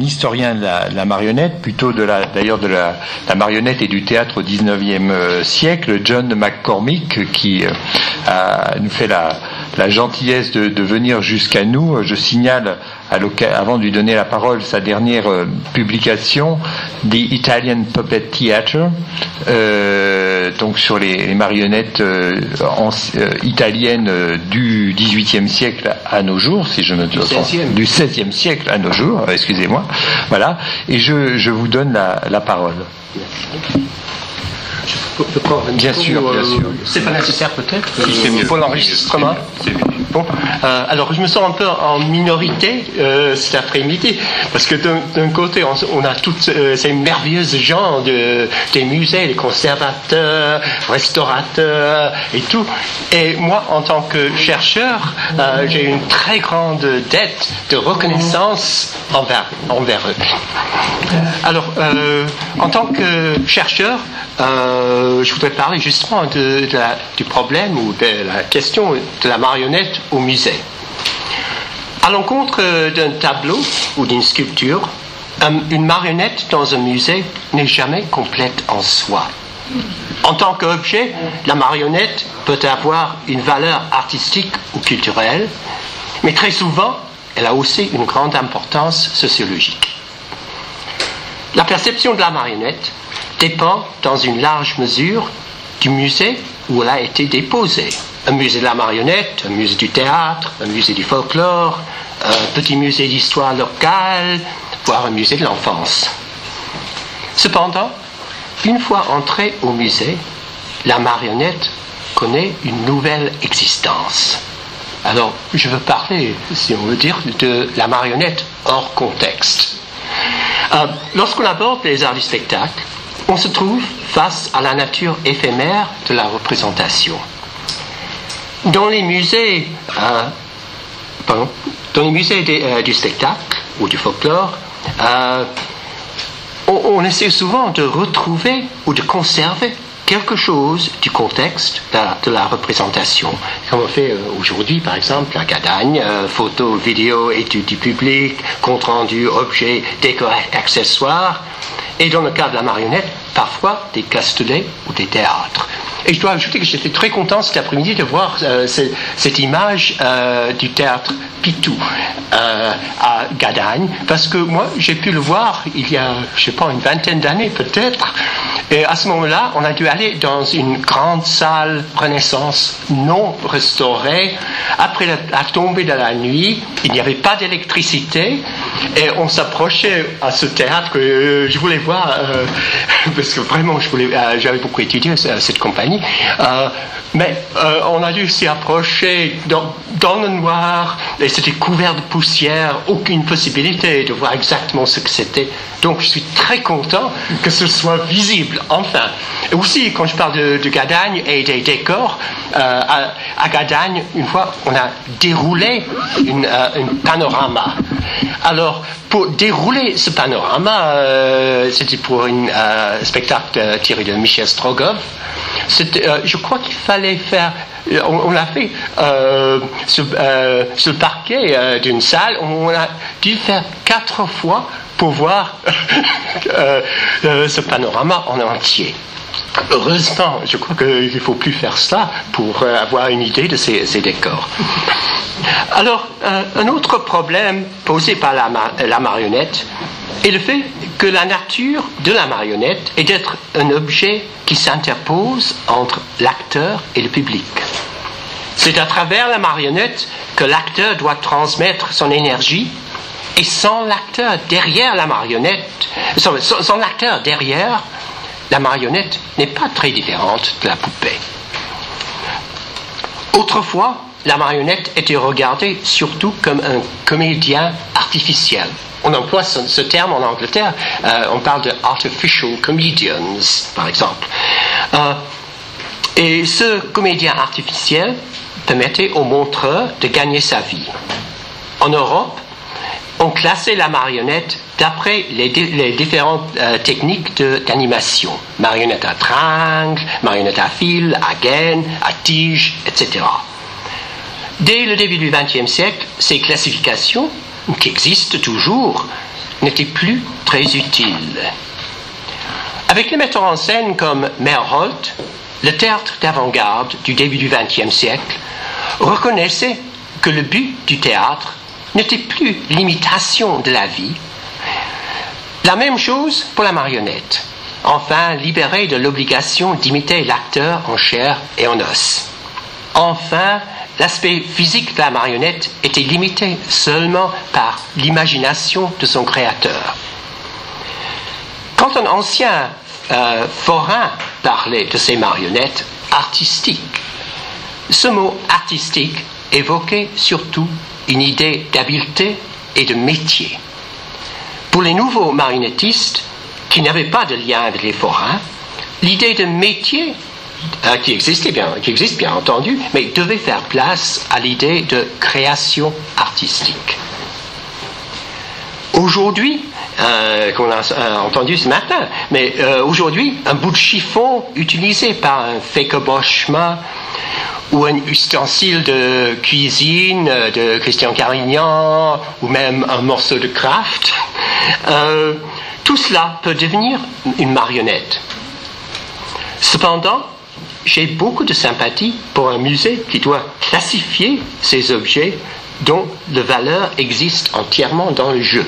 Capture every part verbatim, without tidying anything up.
historien de la, de la marionnette, plutôt de la, d'ailleurs de la, la marionnette et du théâtre au dix-neuvième siècle, John McCormick, qui euh, a, nous fait la, la gentillesse de, de venir jusqu'à nous. Je signale, à avant de lui donner la parole, sa dernière euh, publication, The Italian Puppet Theatre, euh, donc sur les, les marionnettes euh, en, euh, italiennes euh, du dix-huitième siècle à nos jours, si je me trompe, du seizième siècle à nos jours, excusez-moi. Voilà, et je, je vous donne la, la parole. Je peux prendre un bien sûr, euh, bien sûr. C'est pas nécessaire peut-être Si, c'est mieux. Pour l'enregistrement. C'est mieux. Bon, euh, alors je me sens un peu en minorité euh, cet après-midi parce que d'un, d'un côté on, on a toutes euh, ces merveilleux gens de, des musées, les conservateurs, restaurateurs et tout. Et moi, en tant que chercheur, euh, j'ai une très grande dette de reconnaissance envers, envers eux. Alors, euh, en tant que chercheur, euh, je voudrais parler justement de, de la, du problème ou de la question de la marionnette au musée. À l'encontre d'un tableau ou d'une sculpture, une marionnette dans un musée n'est jamais complète en soi. En tant qu'objet, la marionnette peut avoir une valeur artistique ou culturelle, mais très souvent, elle a aussi une grande importance sociologique. La perception de la marionnette dépend dans une large mesure du musée où elle a été déposée. Un musée de la marionnette, un musée du théâtre, un musée du folklore, un petit musée d'histoire locale, voire un musée de l'enfance. Cependant, une fois entrée au musée, la marionnette connaît une nouvelle existence. Alors, je veux parler, si on veut dire, de la marionnette hors contexte. Euh, lorsqu'on aborde les arts du spectacle, on se trouve face à la nature éphémère de la représentation. Dans les musées, euh, pardon, dans les musées des, euh, du spectacle ou du folklore, euh, on, on essaie souvent de retrouver ou de conserver quelque chose du contexte de la, de la représentation. Comme on fait euh, aujourd'hui, par exemple, à Gadagne, euh, photos, vidéos, études du public, compte rendu, objets, décors, accessoires. Et dans le cas de la marionnette, parfois des castellets ou des théâtres. Et je dois ajouter que j'étais très content cet après-midi de voir euh, cette, cette image euh, du théâtre Pitou euh, à Gadagne, parce que moi j'ai pu le voir il y a, je sais pas, une vingtaine d'années peut-être. Et à ce moment-là, on a dû aller dans une grande salle Renaissance non restaurée. Après la, la tombée de la nuit, il n'y avait pas d'électricité et on s'approchait à ce théâtre que euh, je voulais voir euh, parce que vraiment je voulais, euh, j'avais beaucoup étudié cette compagnie. Euh, mais euh, on a dû s'y approcher dans, dans le noir et c'était couvert de poussière, aucune possibilité de voir exactement ce que c'était. Donc je suis très content que ce soit visible, enfin. Et aussi, quand je parle de, de Gadagne et des décors, euh, à, à Gadagne, une fois, on a déroulé une, euh, une panorama. Alors, pour dérouler ce panorama, euh, c'était pour un euh, spectacle euh, tiré de Michel Strogoff. Euh, je crois qu'il fallait faire, on, on l'a fait euh, sur, euh, sur le parquet euh, d'une salle, on a dû faire quatre fois pour voir euh, euh, ce panorama en entier. Heureusement, je crois qu'il ne faut plus faire cela pour euh, avoir une idée de ces, ces décors. Alors, euh, un autre problème posé par la, la marionnette est le fait que la nature de la marionnette est d'être un objet qui s'interpose entre l'acteur et le public. C'est à travers la marionnette que l'acteur doit transmettre son énergie, et sans l'acteur derrière la marionnette, sans, sans l'acteur derrière, la marionnette n'est pas très différente de la poupée. Autrefois, la marionnette était regardée surtout comme un comédien artificiel. On emploie ce, ce terme en Angleterre, euh, on parle de artificial comedians, par exemple. Euh, et ce comédien artificiel permettait au montreur de gagner sa vie. En Europe, on classait la marionnette d'après les, les différentes euh, techniques de, d'animation. Marionnette à tringle, marionnette à fil, à gaine, à tige, et cetera. Dès le début du vingtième siècle, ces classifications, qui existent toujours, n'était plus très utile. Avec les metteurs en scène comme Meyerhold, le théâtre d'avant-garde du début du vingtième siècle reconnaissait que le but du théâtre n'était plus l'imitation de la vie. La même chose pour la marionnette, enfin libérée de l'obligation d'imiter l'acteur en chair et en os. Enfin, l'aspect physique de la marionnette était limité seulement par l'imagination de son créateur. Quand un ancien euh, forain parlait de ces marionnettes artistiques, ce mot artistique évoquait surtout une idée d'habileté et de métier. Pour les nouveaux marionnettistes, qui n'avaient pas de lien avec les forains, l'idée de métier, euh, qui existait bien, qui existe bien entendu, mais devait faire place à l'idée de création artistique. Aujourd'hui, euh, qu'on a euh, entendu ce matin, mais euh, aujourd'hui, un bout de chiffon utilisé par un Fekeboschma ou un ustensile de cuisine de Christian Carignan, ou même un morceau de Kraft, euh, tout cela peut devenir une marionnette. Cependant, j'ai beaucoup de sympathie pour un musée qui doit classifier ces objets dont la valeur existe entièrement dans le jeu.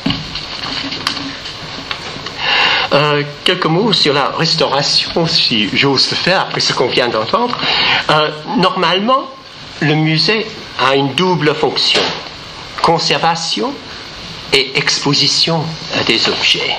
Euh, quelques mots sur la restauration, si j'ose le faire après ce qu'on vient d'entendre. Euh, normalement, le musée a une double fonction: conservation et exposition des objets.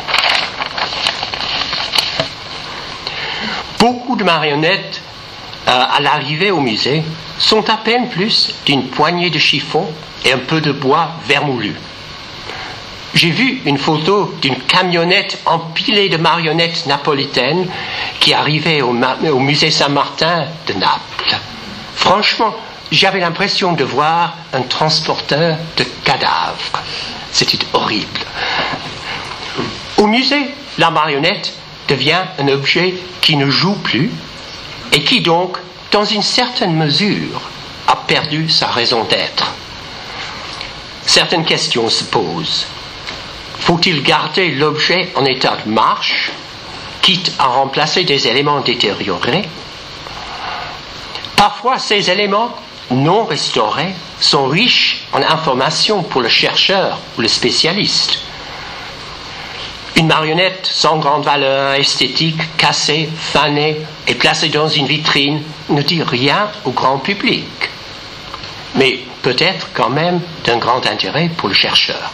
Beaucoup de marionnettes euh, à l'arrivée au musée sont à peine plus d'une poignée de chiffon et un peu de bois vermoulu. J'ai vu une photo d'une camionnette empilée de marionnettes napolitaines qui arrivait au, ma- au musée Saint-Martin de Naples. Franchement, j'avais l'impression de voir un transporteur de cadavres. C'était horrible. Au musée, la marionnette devient un objet qui ne joue plus et qui donc, dans une certaine mesure, a perdu sa raison d'être. Certaines questions se posent. Faut-il garder l'objet en état de marche, quitte à remplacer des éléments détériorés? Parfois, ces éléments non restaurés sont riches en informations pour le chercheur ou le spécialiste. Une marionnette sans grande valeur esthétique, cassée, fanée et placée dans une vitrine ne dit rien au grand public, mais peut-être quand même d'un grand intérêt pour le chercheur.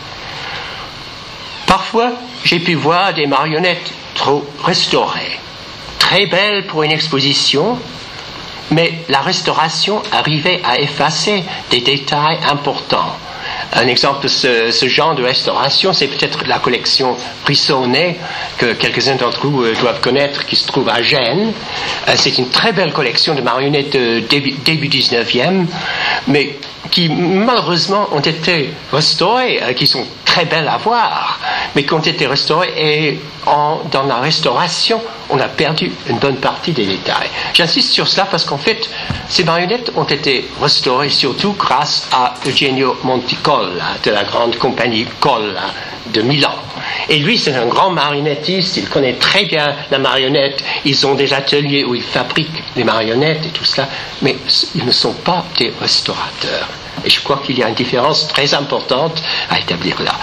Parfois, j'ai pu voir des marionnettes trop restaurées, très belles pour une exposition, mais la restauration arrivait à effacer des détails importants. Un exemple de ce, ce genre de restauration, c'est peut-être la collection Frissonnet, que quelques-uns d'entre vous euh, doivent connaître, qui se trouve à Gênes. Euh, c'est une très belle collection de marionnettes de début, début dix-neuvième, mais qui malheureusement ont été restaurées, euh, qui sont très belles à voir, mais qui ont été restaurées et en, dans la restauration, on a perdu une bonne partie des détails. J'insiste sur cela parce qu'en fait, ces marionnettes ont été restaurées surtout grâce à Eugenio Monticolla, de la grande compagnie Colla de Milan. Et lui, c'est un grand marionnettiste, il connaît très bien la marionnette, ils ont des ateliers où ils fabriquent des marionnettes et tout cela, mais ils ne sont pas des restaurateurs. Et je crois qu'il y a une différence très importante à établir là.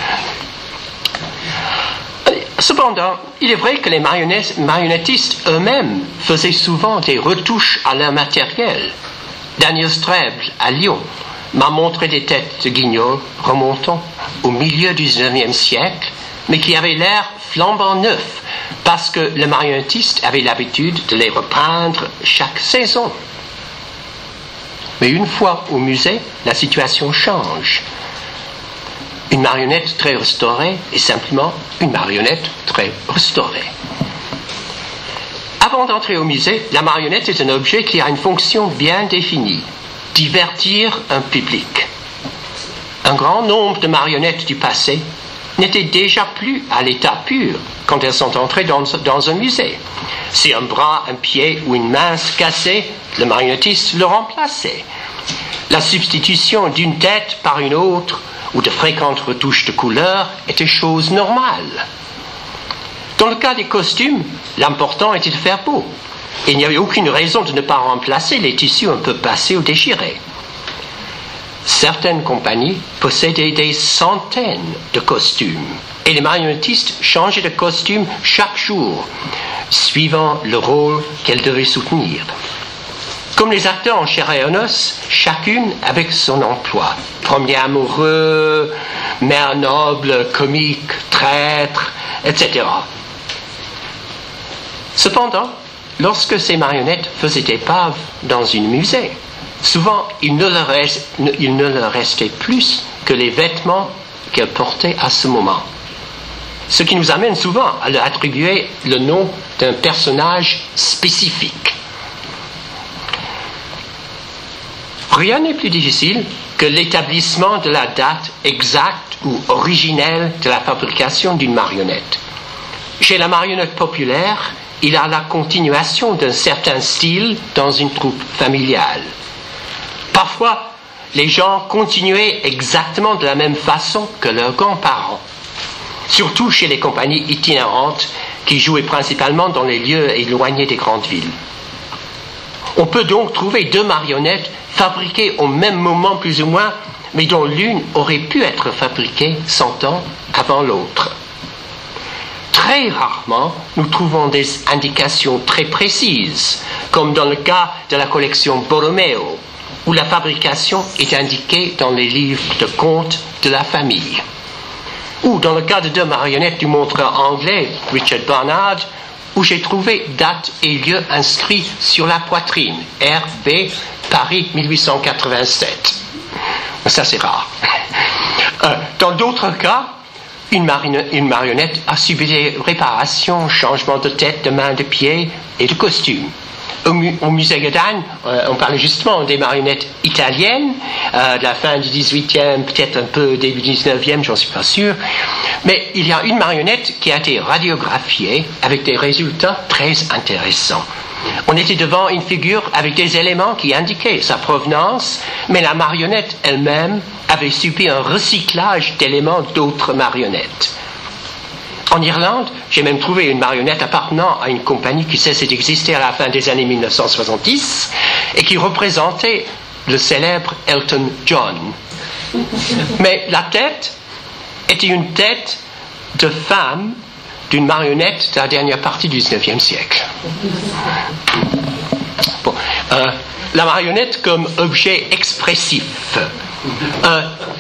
Cependant, il est vrai que les marionnettistes eux-mêmes faisaient souvent des retouches à leur matériel. Daniel Streble, à Lyon, m'a montré des têtes de guignols remontant au milieu du dix-neuvième siècle, mais qui avaient l'air flambant neufs, parce que le marionnettiste avait l'habitude de les repeindre chaque saison. Mais une fois au musée, la situation change. Une marionnette très restaurée est simplement une marionnette très restaurée. Avant d'entrer au musée, la marionnette est un objet qui a une fonction bien définie: divertir un public. Un grand nombre de marionnettes du passé n'étaient déjà plus à l'état pur quand elles sont entrées dans, dans un musée. Si un bras, un pied ou une main se cassait, le marionnettiste le remplaçait. La substitution d'une tête par une autre ou de fréquentes retouches de couleurs étaient chose normale. Dans le cas des costumes, l'important était de faire beau. Il n'y avait aucune raison de ne pas remplacer les tissus un peu passés ou déchirés. Certaines compagnies possédaient des centaines de costumes et les marionnettistes changeaient de costume chaque jour, suivant le rôle qu'elles devaient soutenir. Comme les acteurs en chair et en os, chacune avec son emploi. Premier amoureux, mère noble, comique, traître, et cetera. Cependant, lorsque ces marionnettes faisaient épave dans une musée, souvent il ne leur reste, il ne leur restait plus que les vêtements qu'elles portaient à ce moment. Ce qui nous amène souvent à leur attribuer le nom d'un personnage spécifique. Rien n'est plus difficile que l'établissement de la date exacte ou originelle de la fabrication d'une marionnette. Chez la marionnette populaire, il y a la continuation d'un certain style dans une troupe familiale. Parfois, les gens continuaient exactement de la même façon que leurs grands-parents, surtout chez les compagnies itinérantes qui jouaient principalement dans les lieux éloignés des grandes villes. On peut donc trouver deux marionnettes fabriquées au même moment plus ou moins, mais dont l'une aurait pu être fabriquée cent ans avant l'autre. Très rarement, nous trouvons des indications très précises, comme dans le cas de la collection Borromeo, où la fabrication est indiquée dans les livres de contes de la famille. Ou dans le cas de deux marionnettes du montreur anglais, Richard Barnard, où j'ai trouvé date et lieu inscrits sur la poitrine, R B, Paris mille huit cent quatre-vingt-sept. Ça, c'est rare. Euh, dans d'autres cas, une, marine, une marionnette a subi des réparations, changements de tête, de main, de pied et de costume. Au, mu, au musée Gadagne, euh, on parlait justement des marionnettes italiennes, euh, de la fin du dix-huitième, peut-être un peu début du dix-neuvième, j'en suis pas sûr. Mais il y a une marionnette qui a été radiographiée avec des résultats très intéressants. On était devant une figure avec des éléments qui indiquaient sa provenance, mais la marionnette elle-même avait subi un recyclage d'éléments d'autres marionnettes. En Irlande, j'ai même trouvé une marionnette appartenant à une compagnie qui cessait d'exister à la fin des années mille neuf cent soixante-dix et qui représentait le célèbre Elton John. Mais la tête était une tête de femme d'une marionnette de la dernière partie du dix-neuvième siècle. Bon, euh, la marionnette comme objet expressif. Euh,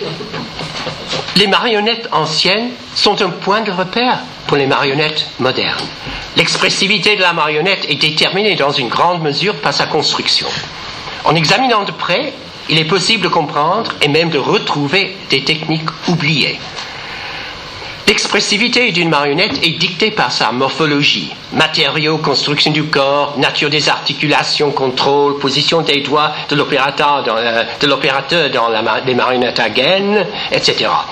les marionnettes anciennes sont un point de repère pour les marionnettes modernes. L'expressivité de la marionnette est déterminée dans une grande mesure par sa construction. En examinant de près, il est possible de comprendre et même de retrouver des techniques oubliées. L'expressivité d'une marionnette est dictée par sa morphologie, matériaux, construction du corps, nature des articulations, contrôle, position des doigts de l'opérateur dans, euh, de l'opérateur dans la, les marionnettes à gaine, et cetera.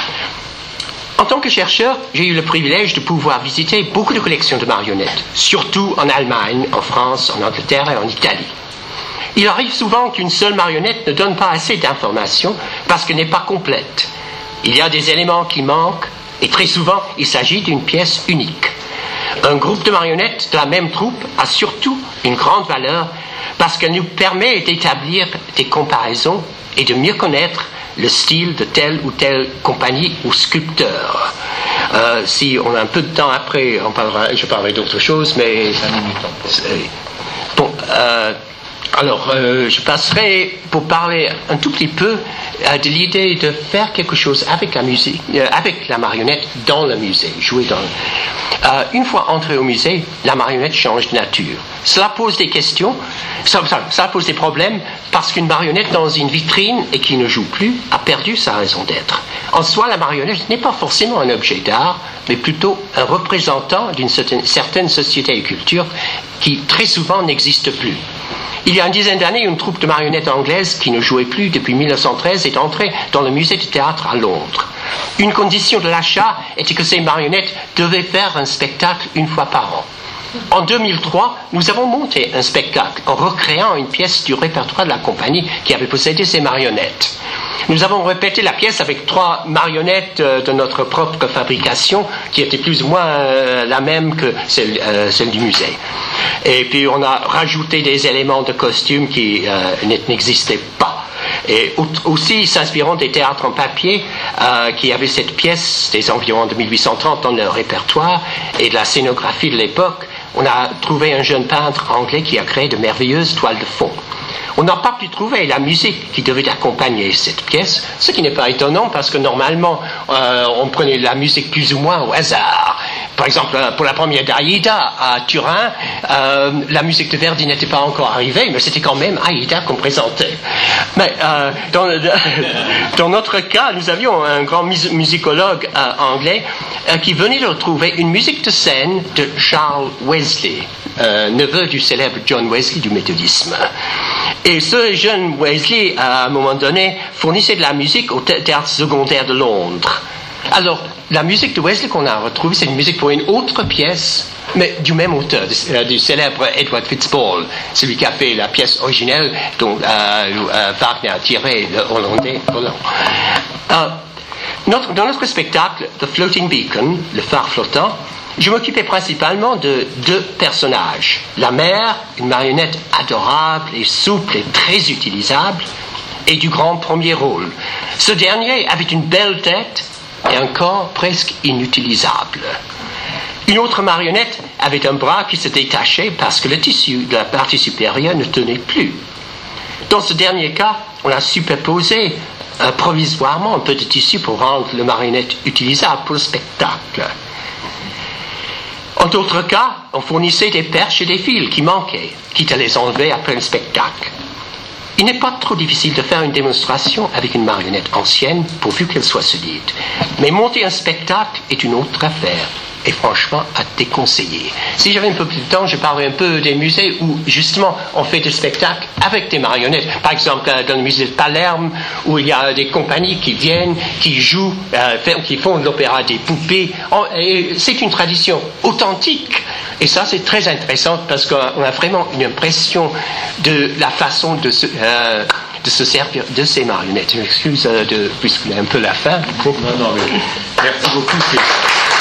En tant que chercheur, j'ai eu le privilège de pouvoir visiter beaucoup de collections de marionnettes, surtout en Allemagne, en France, en Angleterre et en Italie. Il arrive souvent qu'une seule marionnette ne donne pas assez d'informations parce qu'elle n'est pas complète. Il y a des éléments qui manquent, et très souvent, il s'agit d'une pièce unique. Un groupe de marionnettes de la même troupe a surtout une grande valeur parce qu'elle nous permet d'établir des comparaisons et de mieux connaître le style de telle ou telle compagnie ou sculpteur. Euh, si on a un peu de temps après, on parlera, je parlerai d'autre chose, mais... Bon, euh, alors, euh, je passerai pour parler un tout petit peu euh, de l'idée de faire quelque chose avec la musique, euh, avec la marionnette dans le musée, jouer dans. Euh, une fois entrée au musée, la marionnette change de nature. Cela pose des questions, ça, ça, ça pose des problèmes parce qu'une marionnette dans une vitrine et qui ne joue plus a perdu sa raison d'être. En soi, la marionnette n'est pas forcément un objet d'art, mais plutôt un représentant d'une certaine, certaine société et culture qui très souvent n'existe plus. Il y a une dizaine d'années, une troupe de marionnettes anglaises qui ne jouait plus depuis mille neuf cent treize est entrée dans le musée du théâtre à Londres. Une condition de l'achat était que ces marionnettes devaient faire un spectacle une fois par an. En deux mille trois, nous avons monté un spectacle en recréant une pièce du répertoire de la compagnie qui avait possédé ces marionnettes. Nous avons répété la pièce avec trois marionnettes euh, de notre propre fabrication, qui étaient plus ou moins euh, la même que celle, euh, celle du musée. Et puis on a rajouté des éléments de costume qui euh, n'existaient pas. Et aussi s'inspirant des théâtres en papier euh, qui avaient cette pièce des environs de mille huit cent trente dans leur répertoire et de la scénographie de l'époque, on a trouvé un jeune peintre anglais qui a créé de merveilleuses toiles de fond. On n'a pas pu trouver la musique qui devait accompagner cette pièce, ce qui n'est pas étonnant parce que normalement euh, on prenait la musique plus ou moins au hasard. Par exemple, pour la première d'Aïda à Turin, euh, la musique de Verdi n'était pas encore arrivée, mais c'était quand même Aïda qu'on présentait. Mais euh, dans, dans notre cas, nous avions un grand mus- musicologue euh, anglais euh, qui venait de trouver une musique de scène de Charles Wesley, euh, neveu du célèbre John Wesley du méthodisme. Et ce jeune Wesley, à un moment donné, fournissait de la musique au théâtre secondaire de Londres. Alors, la musique de Wesley qu'on a retrouvée, c'est une musique pour une autre pièce, mais du même auteur, du, du célèbre Edward Fitzball, celui qui a fait la pièce originelle dont euh, euh, Wagner a tiré le hollandais. Euh, notre, dans notre spectacle, The Floating Beacon, le phare flottant, je m'occupais principalement de deux personnages. La mère, une marionnette adorable et souple et très utilisable, et du grand premier rôle. Ce dernier avait une belle tête et un corps presque inutilisable. Une autre marionnette avait un bras qui se détachait parce que le tissu de la partie supérieure ne tenait plus. Dans ce dernier cas, on a superposé euh, provisoirement un peu de tissu pour rendre la marionnette utilisable pour le spectacle. En d'autres cas, on fournissait des perches et des fils qui manquaient, quitte à les enlever après le spectacle. Il n'est pas trop difficile de faire une démonstration avec une marionnette ancienne, pourvu qu'elle soit solide. Mais monter un spectacle est une autre affaire, et franchement à déconseiller. Si j'avais un peu plus de temps, je parlerais un peu des musées où, justement, on fait des spectacles avec des marionnettes. Par exemple, dans le musée de Palerme, où il y a des compagnies qui viennent, qui jouent, euh, qui font de l'opéra des poupées. Et c'est une tradition authentique. Et ça, c'est très intéressant parce qu'on a vraiment une impression de la façon de se, euh, de se servir de ces marionnettes. Je m'excuse euh, de, puisqu'il y a un peu la fin. Non, non, mais merci beaucoup. C'est...